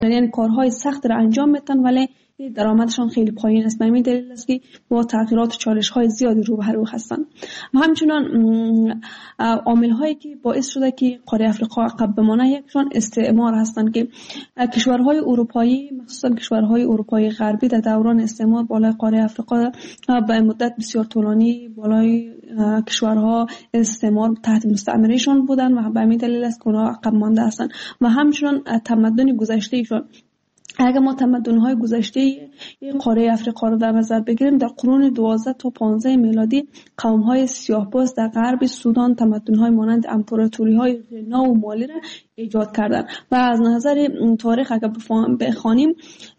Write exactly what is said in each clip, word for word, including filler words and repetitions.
یعنی کارهای سخت را انجام میدن ولی درآمدشان خیلی پایین است. به همین دلیل است که با تغییرات و چالش‌های زیادی روبرو هستند. و همچنان عامل‌هایی که باعث شده که قاره افریقا عقب بمانه یکشان استعمار هستند که کشورهای اروپایی مخصوصا کشورهای اروپایی غربی در دوران استعمار بالای قاره افریقا به مدت بسیار طولانی بالای کشورها استعمار تحت مستعمرهشان بودند و به همین دلیل است که اونها عقب مانده هستند. و همچنان تمدن گذشتهشان، اگر ما تمدن‌های گذشته قاره افریقا رو در نظر بگیریم، در قرون دوازده تا پانزده میلادی قوم‌های سیاه‌پوست در غرب سودان تمدن‌های مانند امپراتوری‌های غنا و مالی را ایجاد کردند و از نظر تاریخ اگر بخوانیم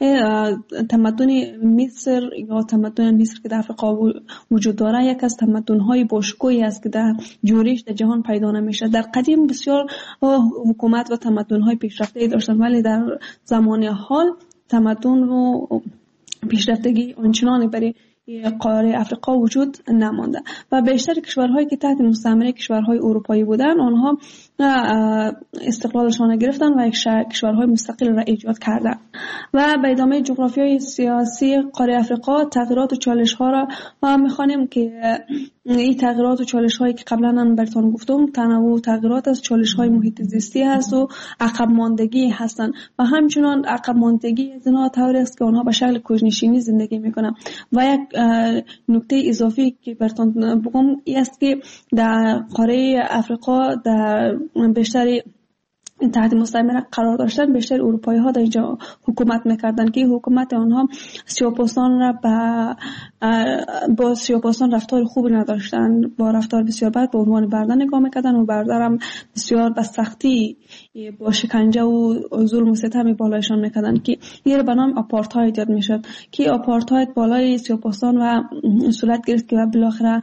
تمدن مصر یا تمدن مصر که در افریقا وجود داره یک از تمدن‌های باشکوهی است که در جوریش در جهان پیدا نمیشه. در قدیم بسیار حکومت و تمدن‌های پیشرفته داشتند ولی در زمان حال تمدن و پیشرفتگی آنچنانی برای قاره افریقا وجود نمانده و بیشتر کشورهایی که تحت مستعمره کشورهای اروپایی بودند آنها استقلالشان را گرفتند و یک کشورهای مستقل را ایجاد کردند. و به ادامه جغرافیای سیاسی قاره افریقا تغییرات و چالش‌ها را می‌خوانیم که این تغییرات و چالش‌هایی که قبلا من براتون گفتم تنوع تغییرات از چالش‌های محیط زیستی هست و عقب ماندگی هستند و همچنان عقب ماندگی از اینها طوری است که آنها به شکل کوچ‌نشینی زندگی می‌کنند. و یک نکته اضافی که براتون بگم این است که در قاره افریقا در بیشتر تحت مستعمره قرار داشتن بیشتر اروپایی ها در اینجا حکومت میکردن که حکومت آنها سیاه‌پوستان را با با سیاه‌پوستان رفتار خوبی نداشتن، با رفتار بسیار بد به عنوان برده نگاه میکردن و برده هم بسیار به سختی با شکنجه و ظلم و ستم بالایشان میکردن که این به نام آپارتاید یاد میشد که آپارتاید بالای سیاه‌پوستان و صورت گرفت که بالاخره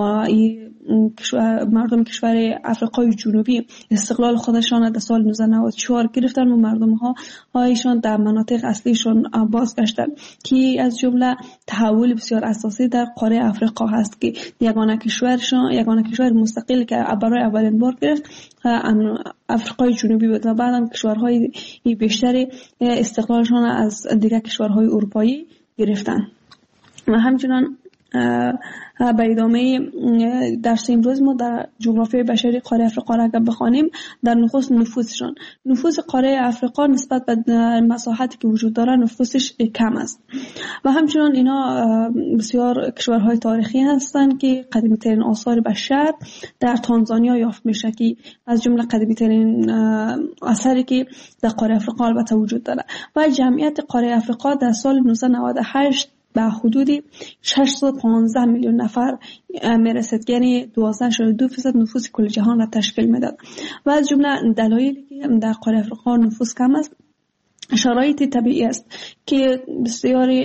مردم کشور افریقای جنوبی استقلال خودشان در سال نوزده نود و چهار گرفتن و مردم ها هایشان در مناطق اصلیشان بازگشتن که از جمله تحول بسیار اساسی در قاره افریقا هست که یگانه کشورشان یگانه کشور مستقل که برای اولین بار گرفت افریقای جنوبی بود و بعدم کشورهای بیشتری استقلالشان از دیگر کشورهای اروپایی گرفتن. و همچنان به ادامه درس امروز ما در جغرافیای بشری قاره افریقا را اگر بخوانیم در نخست نفوسشان نفوس قاره افریقا نسبت به مساحتی که وجود داره نفوسش کم است و همچنان اینا بسیار کشورهای تاریخی هستند که قدیمی ترین آثار بشر در تانزانیا یافت میشه که از جمله قدیمی ترین اثری که در قاره افریقا البته وجود داره و جمعیت قاره افریقا در سال نوزده نود و هشت به حدود ششصد و پانزده میلیون نفر میرسد، یعنی دوازده ممیز دو درصد نفوس کل جهان را تشکیل میداد. و از جمله دلایلی که در قاره افریقا نفوس کم است شرایط طبیعی است که بسیاری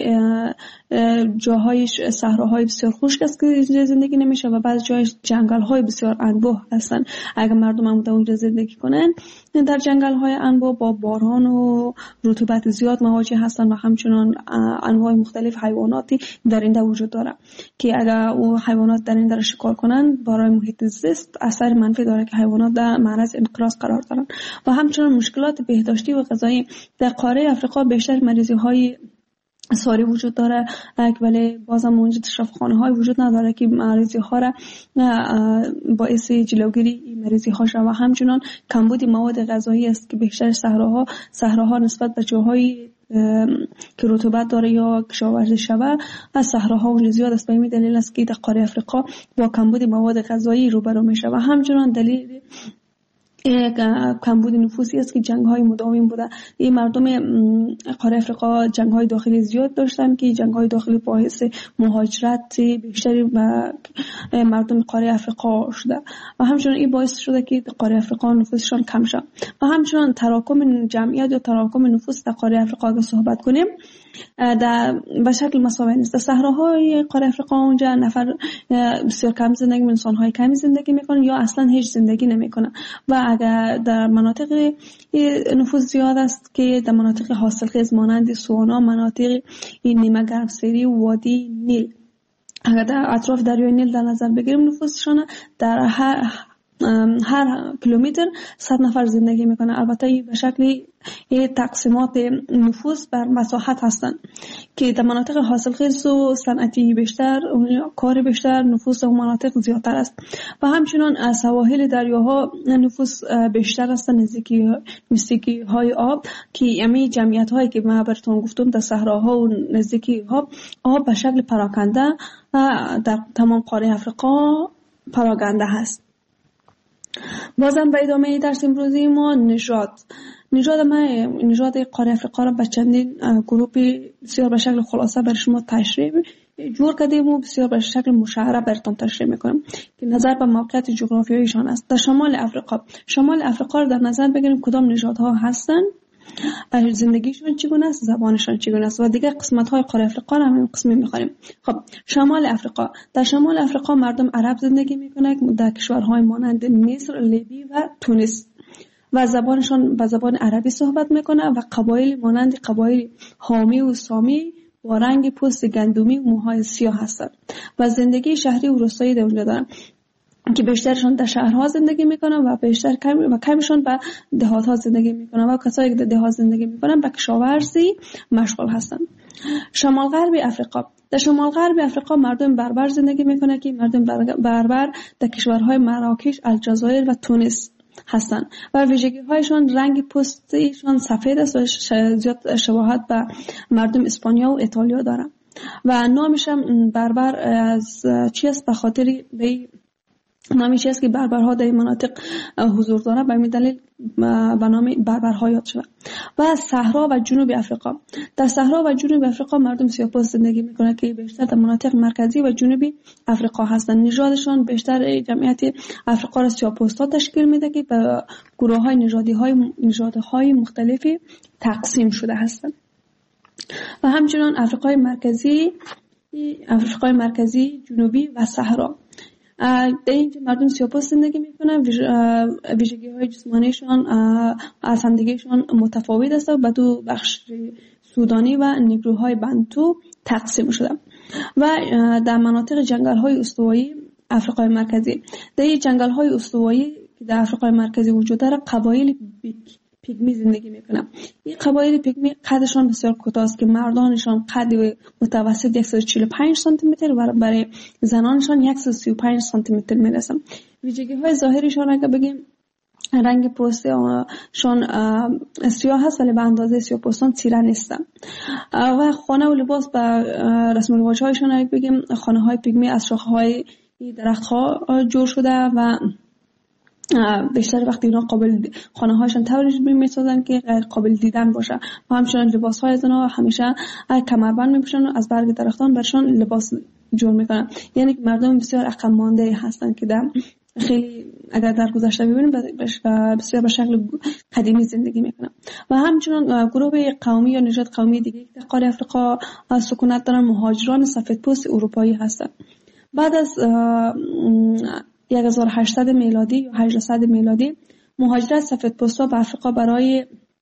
جاهای صحراهای بسیار خشک است که زندگی نمیشه و بعض جای جنگل های بسیار انبوه هستند. اگر مردم هم در اونجا زندگی کنن در جنگل های انبوه با باران و رطوبت زیاد مواجه هستند و همچنان انواع مختلف حیواناتی در اینجا وجود داره که اگر او حیوانات در اینجا شکار کنن برای محیط زیست اثر منفی داره که حیوانات در معرض انقراض قرار دارن. و همچنان مشکلات بهداشتی و غذایی در قاره افریقا بیشتر مریضی های ساری وجود داره ولی بازم اونجا شفاخانه های وجود نداره که مریضی ها را باعث جلوگیری مریضی ها شود. و همچنان کمبود مواد غذایی است که بیشتر صحراها صحراها نسبت به جاهای که رطوبت داره یا کشاورزی شود از صحراها اونجا زیاد است. به این دلیل است که در قاره افریقا با کمبود مواد غذایی روبرو میشه. و همچنان دلیل یک کمبود نفوسی است که جنگ های مداوم بوده. این مردم قاره افریقا جنگ های داخلی زیاد داشتن که جنگ های داخلی باعث مهاجرت بیشتری به مردم قاره افریقا شده و همچنان این باعث شده که قاره افریقا نفوسشان کم شد. و همچنان تراکم جمعیت یا تراکم نفوس در قاره افریقا اگه صحبت کنیم در به شکل مساوی نیست. در صحراهای قاره افریقا اونجا نفر بسیار کم زندگی میکنن، انسان‌های کمی زندگی میکنن یا اصلا هیچ زندگی نمیکنن. و اگر در مناطق نفوس زیاد است که در مناطق حاصلخیز مانند سوانا، مناطق نیمه گرمسیری و وادی نیل اگر در اطراف دریای نیل در نظر بگیریم نفوسشان در هر هر کیلومتر صد نفر زندگی میکنه. البته این به شکل تقسیمات نفوس بر مساحت هستند که در مناطق حاصلخیز و صنعتی بیشتر، کار بیشتر، نفوس و مناطق زیادتر است. و همچنین سواحل دریاها نفوس بیشتر است، نزدیکی نزدیکی های آب که امی جمعیت هایی که من براتون گفتم در صحراها و نزدیکی ها آب به شکل پراکنده در تمام قاره افریقا پراکنده هست. بازم به ادامه درس امروزی ما نژاد نژاد ما نژاد قاره افریقا را به چندین گروه بسیار به شکل خلاصه بر شما تشریح جور کردیم و بسیار به شکل مشخص براتون تشریح میکنم که نظر به موقعیت جغرافیاییشان است. در شمال افریقا شمال افریقا را در نظر بگیریم کدام نژادها هستند، زندگیشون چگونه است، زبانشون چگونه است و دیگر قسمت های قاره افریقا را همین قسمی میخوانیم. خب شمال افریقا، در شمال افریقا مردم عرب زندگی میکنند در کشورهای مانند مصر، لیبی و تونس و زبانشون به زبان عربی صحبت میکنند و قبایل مانند قبایل حامی و سامی با رنگ پوست گندمی و موهای سیاه هستند و زندگی شهری و روستایی در اونجا دارند که بیشترشون در شهرها زندگی میکنن و بیشتر کم و کمشون به دهات‌ها زندگی میکنن و کسایی که در دهات زندگی میکنن به کشاورزی مشغول هستن. شمال غرب افریقا، در شمال غرب افریقا مردم بربر زندگی میکنن که مردم بربر در کشورهای مراکش، الجزایر و تونس هستند و ویژگی هایشان رنگ پوستشان سفید است و زیاد شباهت به مردم اسپانیا و ایتالیا دارند و نامش بربر از چی است؟ به خاطر به نامی چیست که بربرها در این مناطق حضور داره، به همین دلیل به نام بربرها یاد شده. و صحرا و جنوب افریقا، در صحرا و جنوب افریقا مردم سیاه‌پوست زندگی میکنند که بیشتر در مناطق مرکزی و جنوبی افریقا هستند. نژادشان بیشتر جمعیت افریقا را سیاه‌پوست‌ها تشکیل میده که به گروه‌های نژادی های نژادهای مختلفی تقسیم شده هستند. و همچنین افریقای مرکزی افریقای مرکزی، جنوبی و صحرا، در اینجا مردم سیاه‌پوست زندگی میکنن. ویژگی های جسمانیشان از همدیگهشان متفاوت است و به دو بخش سودانی و نیگروهای بنتو تقسیم شده. و در مناطق جنگل های استوایی افریقای مرکزی، در این جنگل های استوایی که در افریقای مرکزی وجود داره قبایل پیگمی زندگی میکنن. این قبایل پیگمی قدشان بسیار کوتاه است که مردانشان قد متوسط صد و چهل و پنج سانتی متر و برای زنانشان صد و سی و پنج سانتی متر میرسن. ویژگی های ظاهریشان اگه بگیم رنگ پوستشان سیاه هست ولی به اندازه سیاه‌پوستان تیره نیستن. و خانه و لباس به رسم و رواج هایشان اگه بگیم خانه های پیگمی از شاخه های درخت ها جور شده و بیشتر وقتی اینا قابل خانه هاشون طوری میسازن که غیر قابل دیدن باشه و همچنین لباس های زنا همیشه کمربند میپوشن و از برگ درختان برشان لباس جور میکنن. یعنی مردم بسیار عقب مانده هستن که در خیلی اگر در گذشته ببینیم بسیار به شکل قدیمی زندگی میکنن. و همچنین گروه قومی یا نژاد قومی دیگه که در قاره افریقا سکونت دارن مهاجران سفیدپوست اروپایی هستن. بعد از هزار و هشتصد میلادی یا هجده میلادی مهاجرت سفیدپوستا به افریقا برای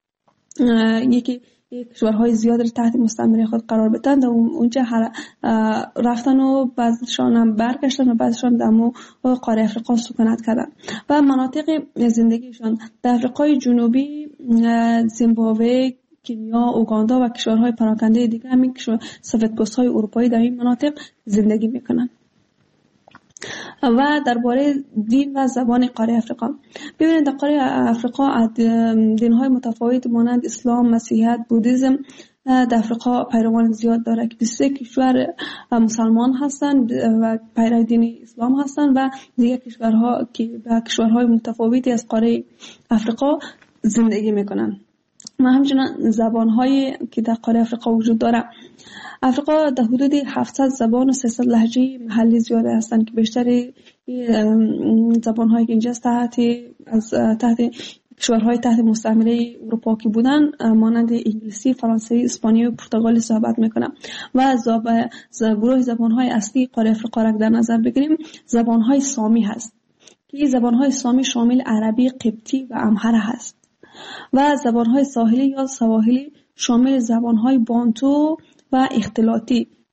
یکی کشورهای زیاد را تحت مستعمره خود قرار بدن و اونجا رفتن و بعضیشان هم برگشتن و بعضیشان در قاره افریقا سکونت کردن و مناطق زندگیشان در افریقای جنوبی، زیمبابوه، کنیا، اوگاندا و کشورهای پراکنده دیگه همین سفیدپوست‌های اروپایی در این مناطق زندگی میکنن. و درباره دین و زبان قاره افریقا، ببینید در قاره افریقا دین‌های متفاوت مانند اسلام، مسیحیت، بودیسم در افریقا پیروان زیاد داره که بیست و سه کشور مسلمان هستند و پیرو دین اسلام هستند و دیگر کشورها که به کشورهای متفاوتی از قاره افریقا زندگی میکنند. و همچنین زبان‌هایی که در قاره افریقا وجود داره. افریقا در حدود هفتصد زبان و سیصد لهجه محلی زیاده هستند که بیشتر زبان‌هایی که اینجا تحت از تحت کشورهای تحت مستعمره اروپا که بودن مانند انگلیسی، فرانسوی، اسپانیایی و پرتغالی صحبت میکنن. و گروه زبان‌های اصلی قاره افریقا را در نظر بگیریم زبان‌های سامی هست که این زبان‌های سامی شامل عربی، قبطی و امهره هست. و زبان‌های ساحلی یا سواحلی شامل زبان‌های بانتو و اختلاطی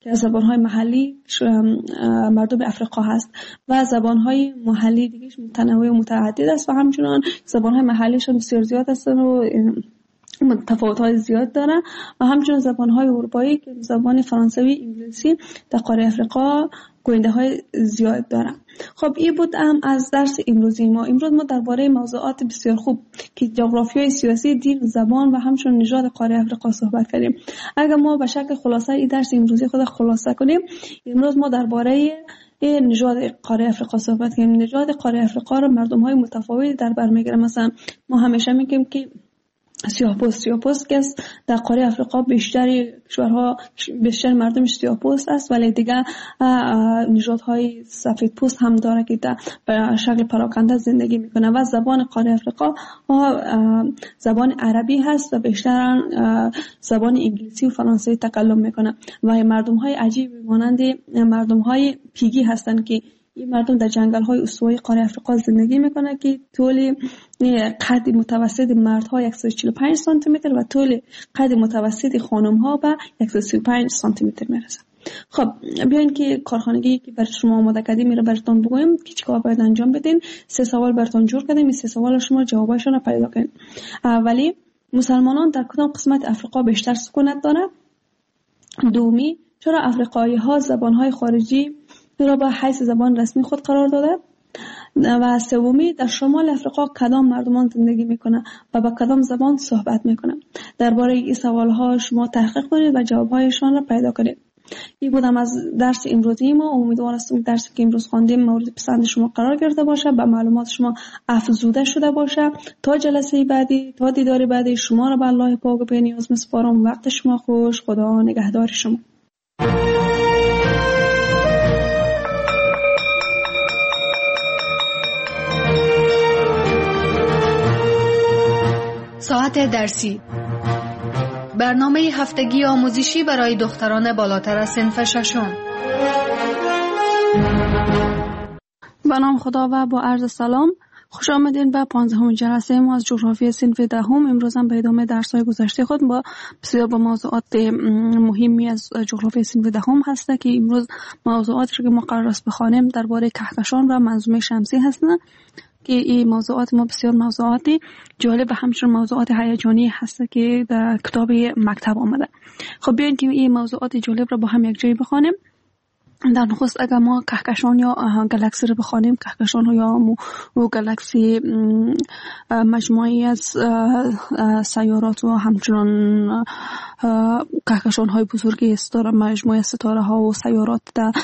که از زبانهای محلی مردم افریقا هست و زبانهای محلی دیگه متنوع و متعدد است و همچنان زبانهای محلیشون بسیار زیاد هستن و تفاوت‌های زیاد دارن و همچنین زبان‌های اروپایی که زبان فرانسوی، انگلیسی در قاره افریقا گوینده‌های زیاد دارن. خب این بود هم از درس امروزی ما. امروز ما درباره موضوعات بسیار خوب که جغرافیای سیاسی، دین، زبان و همچنین نژاد قاره افریقا صحبت کردیم. اگر ما به شکل خلاصه این درس امروزی خود خلاصه کنیم، امروز ما درباره نژاد قاره افریقا صحبت کردیم. نژاد قاره افریقا را مردم‌های متفاوتی در بر می‌گیرن. مثلا ما همیشه میگیم که سیاه‌پوست سیاه‌پوست که در قاره افریقا بیشتر کشورها بیشتر مردمش سیاه‌پوست است، ولی دیگه نژادهای سفیدپوست هم داره که در شکل پراکنده زندگی میکنه و زبان قاره افریقا زبان عربی هست و بیشتر زبان انگلیسی و فرانسوی تکلم میکنه و مردم‌های عجیب مانند مردم‌های پیگی هستند که این مردم در جنگل‌های استوایی قاره افریقا زندگی میکنه که طول قد متوسط مردها صد و چهل و پنج سانتی متر و طول قد متوسط خانم‌ها به صد و سی و پنج سانتی متر میرسه. خب بیاین که کارخانگی که برای شما آماده کردیم میره براتون بگویم که چیکار باید انجام بدین. سه سوال براتون جور کردیم، این سه سوال شما جواباشون رو پیدا کنید. اولی، مسلمانان در کدام قسمت افریقا بیشتر سکونت دارند؟ دومی، چرا افریقایی‌ها زبان‌های خارجی را به حیث زبان رسمی خود قرار داده؟ و سومی، در شمال افریقا کدام مردمان زندگی میکنه و با کدام زبان صحبت میکنه؟ درباره این سوالها شما تحقیق کنید و جوابهایشان را پیدا کنید. این بودم از درس امروزی ما. امیدوار هستم درسی که امروز خواندیم مورد پسند شما قرار گرفته باشه، به معلومات شما افزوده شده باشه. تا جلسه بعدی، تا دیدار بعدی، شما را به الله پاک و بی‌نیاز میسپارم. وقت شما خوش. خدا نگهدار شما. ساعت درسی، برنامه هفتگی آموزشی برای دختران بالاتر از صنف ششم. به نام خدا و با عرض سلام، خوش آمدین به پانزدهمین جلسه ما از جغرافی صنف دهم. امروز هم به ادامه درس‌های گذشته خود با بسیار با موضوعات مهمی از جغرافی صنف دهم هست که امروز موضوعاتی که ما قرار است بخوانیم درباره کهکشان و منظومه شمسی هستند که این موضوعات ما بسیار موضوعاتی جالب و همچنین موضوعات هیجانی هست که در کتاب مکتب آمده. خب بیاین که این موضوعات جالب را با هم یک جای بخوانیم. در نخست اگر ما کهکشان یا گالاکسی رو بخوانیم، کهکشان ها یا مو گالاکسی مجموعی از سیارات و همچنان کهکشان های بزرگی ستاره، مجموعه ستاره ها و سیارات در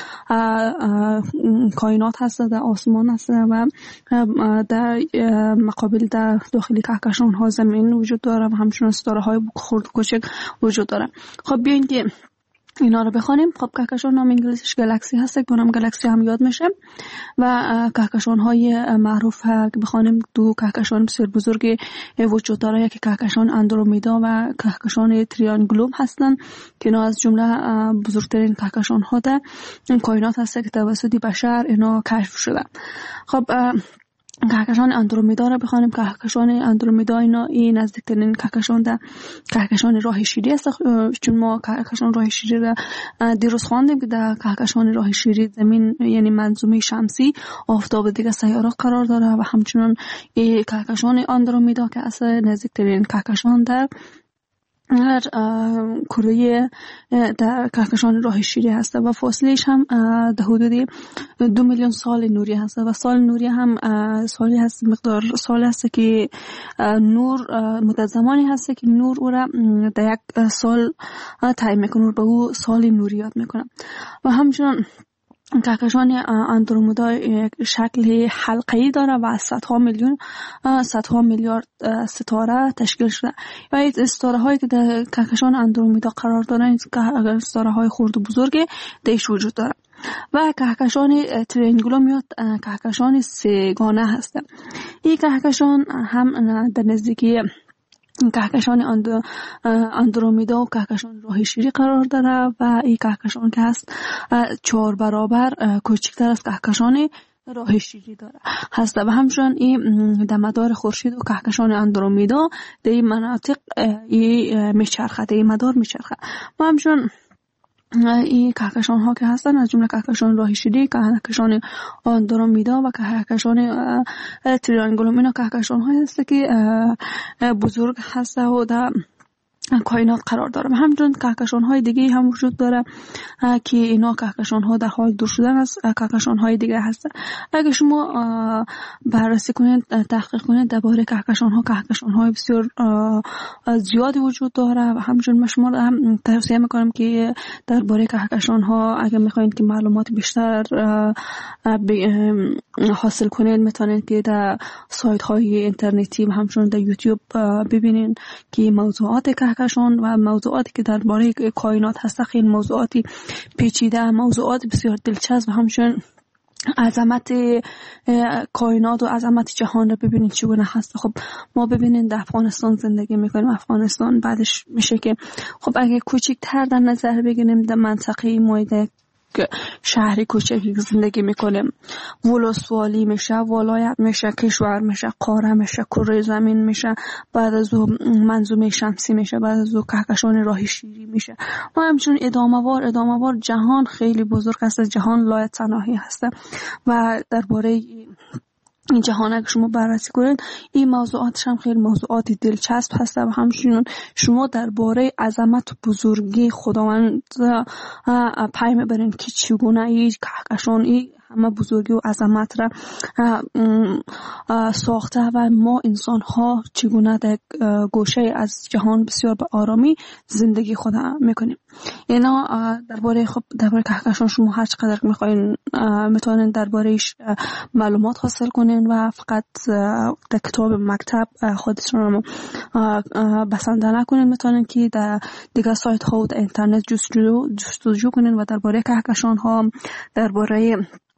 کائنات هست، در آسمان هست و در مقابل در داخل کهکشان ها زمین وجود داره و همچنان ستاره های خرد و کوچک وجود داره. خب بیاین که اینا رو بخوانیم. خب کهکشان نام انگلیسیش گالاکسی هست که نام گالاکسی هم یاد میشه و کهکشان های معروف که بخوانیم دو کهکشان بسیار بزرگی وجود داره، یکی کهکشان اندرومیدا و کهکشان تریانگولوم هستن که اینا از جمله بزرگترین کهکشان ها در کائنات هست که توسط بشر اینا کشف شده. خب کهکشان اندرومیدا را بخوانیم. کهکشان اندرومیدا اینا این نزدیکترین کهکشان در کهکشان راه شیری است، چون ما کهکشان راه شیری را دیروز خواندیم که در کهکشان راه شیری زمین یعنی منظومه شمسی، آفتاب دیگه سیارات قرار داره و همچنان این کهکشان اندرومیدا که اصلا نزدیکترین کهکشان در هر کره در کهکشان راه شیری هست و فاصلهش هم در حدود دو میلیون سال نوری هست و سال نوری هم سالی هست، مقدار سال هست که نور مدت زمانی هست که نور او را در یک سال تعیین میکنه، به او سال نوری یاد میکنه. و همچنان کهکشان اندرومیدا یک شکل حلقه‌ای داره و صدها میلیون صدها میلیارد ستاره تشکیل شده و این ستاره هایی که در کهکشان اندرومیدا قرار دارن این ستاره های خرد و بزرگ درش وجود داره. و کهکشان تریانگولوم یا کهکشان سه‌گانه هست. این کهکشان هم در نزدیکی کهکشان اندرومیدا و کهکشان راه شیری قرار داره و این کهکشان که هست چهار برابر کوچکتر از کهکشان راه شیری داره هست و همچنان این در مدار خورشید و کهکشان اندرومیدا در این مناطق این میچرخه، در این مدار میچرخه و همچنان این کهکشان ها که هستن از جمله کهکشان راه شیری، کهکشان آندرومیدا و کهکشان تریانگولوم، اینا کهکشان های هست که بزرگ هست و در کائنات قرار داره. همچنین کهکشان های دیگه هم وجود داره که اینا کهکشان ها در حال دور شدن از کهکشان های دیگه هستن. اگه شما بررسی کنید، تحقیق کنید درباره کهکشان ها، کهکشان های بسیار زیادی وجود داره و همچنین من شما هم توصیه میکنم که درباره کهکشان ها اگه میخواین که معلومات بیشتر حاصل کنید، میتونید که در سایت های اینترنتی و همچنین در یوتیوب ببینید که موضوعات کهکشان و موضوعاتی که درباره کائنات هست خیلی موضوعاتی پیچیده، موضوعات بسیار دلچسب و همچنین عظمت کائنات و عظمت جهان رو ببینید چگونه هست. خب ما ببینید در افغانستان زندگی میکنیم، افغانستان بعدش میشه که خب اگه کوچکتر در نظر بگیریم در منطقه مایده شهری کوچکی زندگی میکنیم، ولسوالی میشه، ولایت میشه، کشور میشه، قاره میشه، کره زمین میشه، بعد از اون منظومه شمسی میشه، بعد از اون کهکشان راه شیری میشه و همچنین ادامه وار ادامه وار. جهان خیلی بزرگ است، جهان لایتناهی هست و درباره این جهان اگه شما بررسی کنید این موضوعاتش هم خیلی موضوعاتی دلچسب هست و همچنین شما درباره عظمت و بزرگی خداوند پی میبرین که چگونه این کهکشان این همه بزرگی و عظمت را ساخته و ما انسان ها چگونه در گوشه از جهان بسیار به آرامی زندگی خود میکنیم. اینا درباره خب درباره کهکشان شما هر چقدر میخواین میتونین دربارهش معلومات حاصل کنین و فقط در کتاب مکتب خودتون رو بسنده نکنین، میتونین که در دیگه سایت ها و در اینترنت جستجو جستجو کنین و درباره کهکشان ها، درباره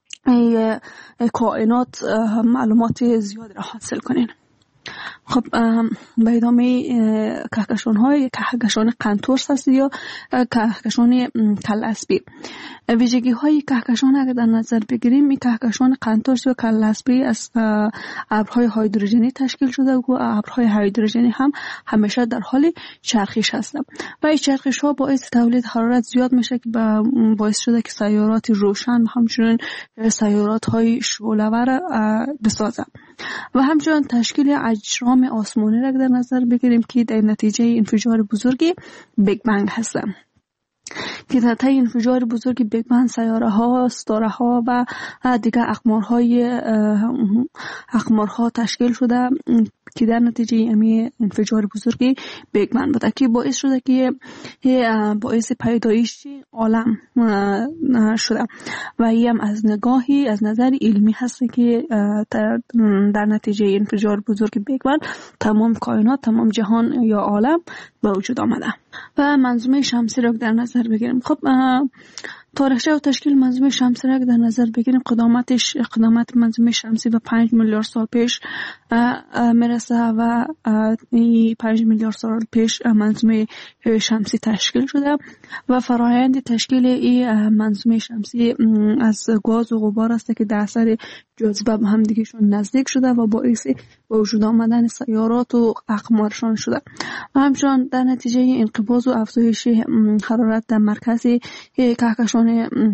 کائنات معلومات زیاد را حاصل کنین. خب به ادامه کهکشان های کهکشان قنتورس هست یا کهکشان کلاسبی. ویژگی های کهکشان اگر در نظر بگیریم، این کهکشان قنتورس یا کلاسبی از ابرهای هیدروژنی تشکیل شده و ابرهای هیدروژنی هم همیشه در حال چرخش هستند و این چرخش ها باعث تولید حرارت زیاد میشه که باعث شده که سیارات روشن و همچنین سیارات های شعله‌ور بسازند و همچنین تشکیل اجرام آسمانی را در نظر بگیریم که در نتیجه انفجار بزرگی بیگ بنگ هستند که در طی انفجار بزرگی بیگ بنگ سیاره ها، ستاره ها و دیگر اقمارهای اقمارها تشکیل شده که در نتیجه امی انفجار بزرگی بیگ بنگ بوده که باعث شده که باعث پیدایش عالم شده و این هم از نگاهی از نظر علمی هست که در نتیجه انفجار بزرگ بیگ بنگ تمام کائنات، تمام جهان یا عالم به وجود آمده. و منظومه شمسی را در نظر بگیریم. خب تاریخچه و تشکیل منظومه شمسی را در نظر بگیریم، قدامتش قدامت منظومه شمسی به پنج میلیارد سال پیش میرسه و این پنج میلیارد سال پیش منظومه شمسی تشکیل شده و فرایند تشکیل این منظومه شمسی از گاز و غبار است که در اثر جاذبه به هم دیگهشون نزدیک شده و باعث به وجود آمدن سیارات و اقمارشان شده و همچنین در نتیجه انقباض و افزایش حرارت در مرکز کهکشان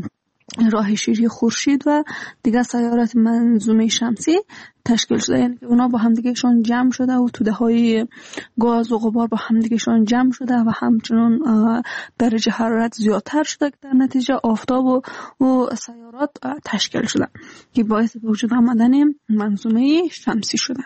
راه شیری خورشید و دیگر سیارات منظومه شمسی تشکیل شده، یعنی که اونا با همدیگهشون جمع شده و توده های گاز و غبار با همدیگهشون جمع شده و همچنین درجه حرارت زیادتر شده که در نتیجه آفتاب و, و سیارات تشکیل شده که باعث به وجود آمدن منظومه شمسی شده.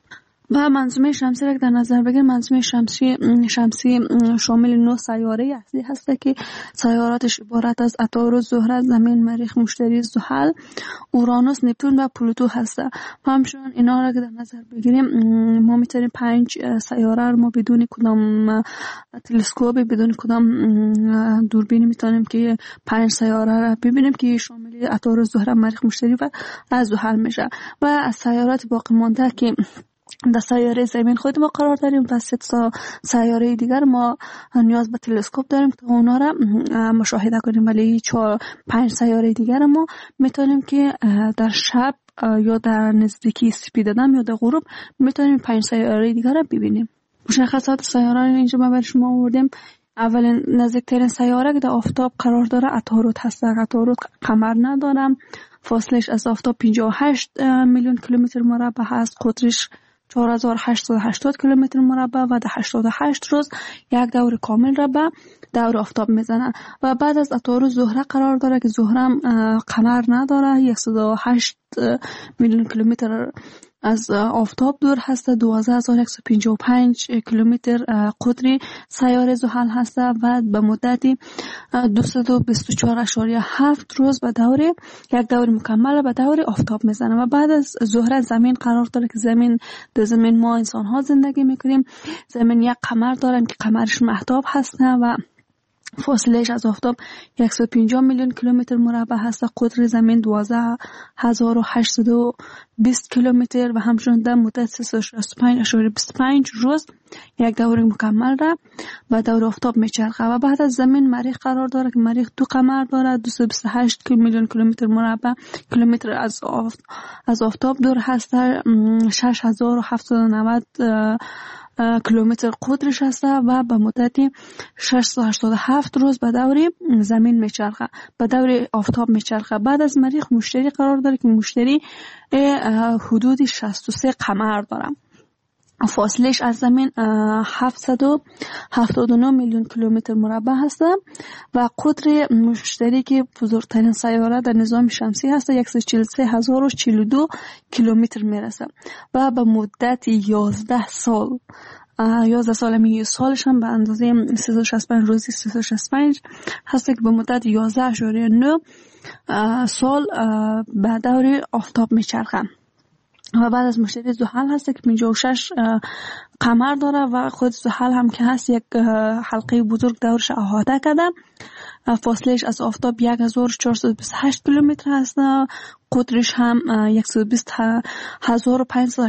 و منظومه شمسی را در نظر بگیریم، منظومه شمسی شمسی شامل نه سیاره اصلی هست که سیاراتش عبارت از عطارد، زهره، زمین، مریخ، مشتری، زحل، اورانوس، نپتون و پلوتو هست. همچنین اینا را که در نظر بگیریم ما میتونیم پنج سیاره رو ما بدون کدام تلسکوپ، بدون کدام دوربین میتونیم که پنج سیاره را ببینیم که شامل عطارد، زهره، مریخ، مشتری و زحل میشه. و از سیارات باقی مانده که در سیاره زمین خود ما قرار داریم و سه سیاره دیگر ما نیاز به تلسکوپ داریم تا اونا را مشاهده کنیم، ولی چهار پنج سیاره دیگر ما میتونیم که در شب یا در نزدیکی سپیددم یا در غروب میتونیم پنج سیاره دیگر را ببینیم. مشخصات سیاره رو اینجا ما برای شما آوردیم اولین نزدیکترین سیاره که در آفتاب قرار داره عطارد هست. عطارد قمر نداره، فاصلش از آفتاب پنجاه و هشت میلیون کیلومتر مربع هست، قطرش چهار هزار و هشتصد و هشتاد کیلومتر مربع و در هشتاد و هشت روز یک دور کامل را به دور آفتاب میزنه. و بعد از عطارد زهره قرار داره که زهره قمر نداره، صد و هشت میلیون کیلومتر از آفتاب دور هست، دوازده هزار و صد و پنجاه و پنج کیلومتر قطر سیاره زحل هست و به مدتی دویست و بیست و چهار ممیز هفت روز به دور یک دور مکمل به دور آفتاب میزنه. و بعد از زهره زمین قرار داره که زمین در زمین ما انسان ها زندگی میکنیم. زمین یک قمر داریم که قمرش مهتاب هست و فاصلهش از آفتاب صد و پنجاه میلیون کیلومتر مربع هست. قطر زمین دوازده هزار و هشتصد و بیست کیلومتر و همچنین در مدت سیصد و شصت و پنج ممیز بیست و پنج روز یک دور مکمل را به دور آفتاب میچرخه. و بعد از زمین مریخ قرار داره که مریخ دو قمر داره، دویست و بیست و هشت میلیون کیلومتر مربع کیلومتر از از آفتاب دور هست، شش هزار و هفتصد و نود کیلومتر قطرش هست و به مدت ششصد و هشتاد و هفت روز به دور زمین میچرخه، به دور آفتاب میچرخه. بعد از مریخ مشتری قرار داره که مشتری حدود شصت و سه قمر داره، فاصلش از زمین هفتصد و هفتاد و نه میلیون کیلومتر مربع هست و قطر مشتری که بزرگترین سیاره در نظام شمسی هست صد و چهل و سه هزار و چهل و دو کیلومتر میرسه و به مدت یازده سال یازده سال می سالش هم به اندازه سیصد و شصت و پنج روزی سیصد و شصت و پنج هست که به مدت یازده اشاره نه سال به دور آفتاب میچرخه. و بعد از مشتری زحل هست که پنجاه و شش قمر داره و خود زحل هم که هست یک حلقه بزرگ دورش احاطه کرده. فاصلش از آفتاب یک هزار و چهارصد و بیست و هشت کیلومتر هست، قطرش هم صد و بیست هزار و پانصد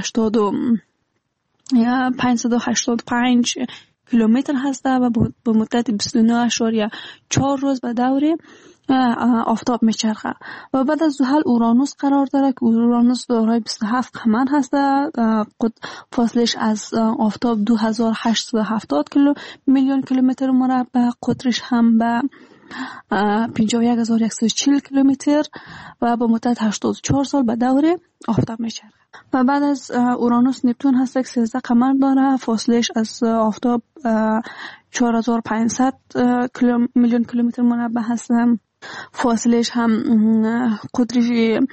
و هشتاد و پنج کیلومتر هست و به مدت بیست و نه اشاره چهار روز به دور آفتاب میچرخه. و بعد از زحل اورانوس قرار داره که اورانوس دارای بیست و هفت قمر هست، فاصلش از آفتاب دو هزار و هشتصد و هفتاد میلیون کیلومتر مربع، قطرش هم به پنجاه و یک هزار و صد و چهل کیلومتر و با مدت هشتاد و چهار سال به دور آفتاب میچرخه. و بعد از اورانوس نپتون هست که سیزده قمر داره، فاصلش از آفتاب چهار هزار و پانصد میلیون کیلومتر مربع هست، فاصلش هم قطرش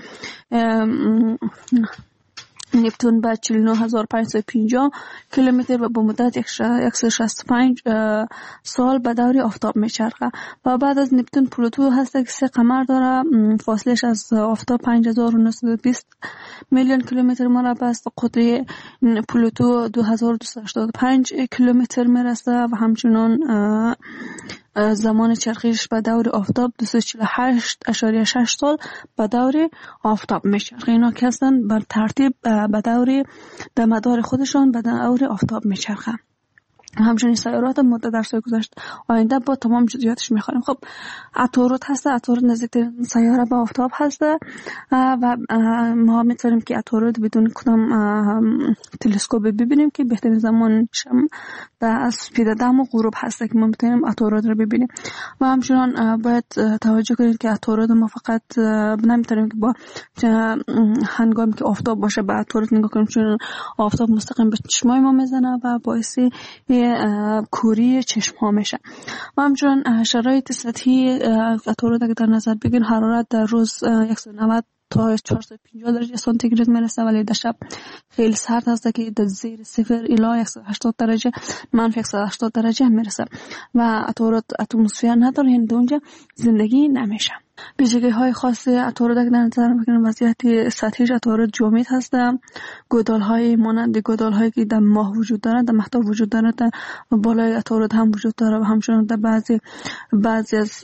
نپتون به چهل و نه هزار و پانصد و پنجاه کیلومتر و به مدت صد و شصت و پنج سال به دور آفتاب میچرخه. و بعد از نپتون پلوتو هست که سه قمر داره، فاصلش از آفتاب پنج هزار و نهصد و بیست میلیون کیلومتر مربع است. قطر پلوتو دو هزار و دویست و هشتاد و پنج کیلومتر میرسه و همچنان زمان چرخش به دور آفتاب دویست و چهل و هشت اشاره شش سال به دور آفتاب میچرخه. اینا که هستن بر ترتیب به دور به مدار خودشان به دور آفتاب میچرخه. همچنین سیارات مدت در سال گذشت آینده با تمام جزئیاتش میخوانیم. خب عطارد هست، عطارد نزدیکترین سیاره به آفتاب هست و ما میتونیم که عطارد بدون کدام تلسکوپ ببینیم که بهترین زمان شم در سپیددم و غروب هست که ما میتونیم عطارد رو ببینیم. و همچنین باید توجه کنید که عطارد ما فقط نمیتونیم که با هنگامی که آفتاب باشه به عطارد نگاه کنیم، چون آفتاب مستقیم به چشمای ما میزنه و باعث کوری چشم ها میشه. و همچنین شرایط سطحی عطارد اگه در نظر بگیریم، حرارت در روز صد و نود تا چهارصد و پنجاه درجه سانتیگراد میرسه، ولی در شب خیلی سرد هست که در زیر صفر الی صد و هشتاد درجه منفی صد و هشتاد درجه میرسه و عطارد اتمسفر نداره، یعنی اونجا زندگی نمیشه. ویژگی های خاص عطارد که در نظر بگیریم، وضعیت سطحیش عطارد جامد هست، گودال های مانند گودال هایی که در ماه وجود دارند، در مهتاب وجود دارند، در بالای عطارد هم وجود داره و همچنین در بعضی بعضی از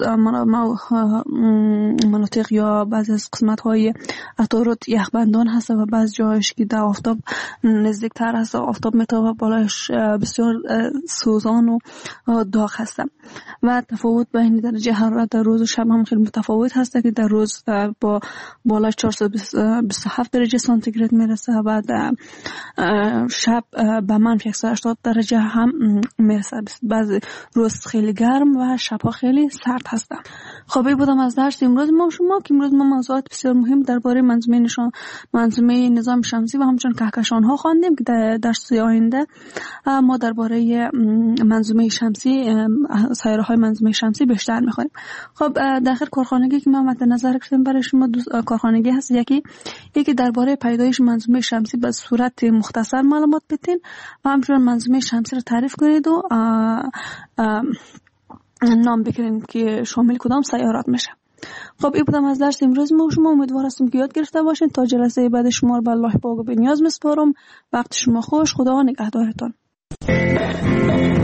مناطق یا بعضی از قسمت های عطارد یخبندان هست و بعضی جایش که در آفتاب نزدیک تر هست، آفتاب میتابه بالایش بسیار سوزان و داغ هست و تفاوت بین درجه حرارت در روز و شب هم خیلی متفاوت محیط هست که در روز با بالای چهارصد و بیست و هفت درجه سانتیگراد میرسه و در شب به منفی صد و هشتاد درجه هم میرسه. بعضی روز خیلی گرم و شبها خیلی سرد هستن. خب این بودم از درس امروز ما شما که امروز ما موضوعات بسیار مهم درباره منظومه نشان منظومه نظام شمسی و همچنین کهکشان ها خواندیم که در درس آینده ما درباره منظومه شمسی سیاره های منظومه شمسی بیشتر میخونیم. خب در آخر کارخانگی که ما مد نظر گرفتیم برای شما دو کارخانگی هست. یکی یکی درباره پیدایش منظومه شمسی به صورت مختصر معلومات بدین و همچنین منظومه شمسی رو تعریف کنید و آه آه نام بکنین که شامل کدام سیارات میشه. خب این بودم از درس امروز ما شما. امیدوار هستم که یاد گرفته باشین. تا جلسه بعد شما رو به الله پاک و به نیاز میسپارم. وقت شما خوش. خدا نگهدارتان.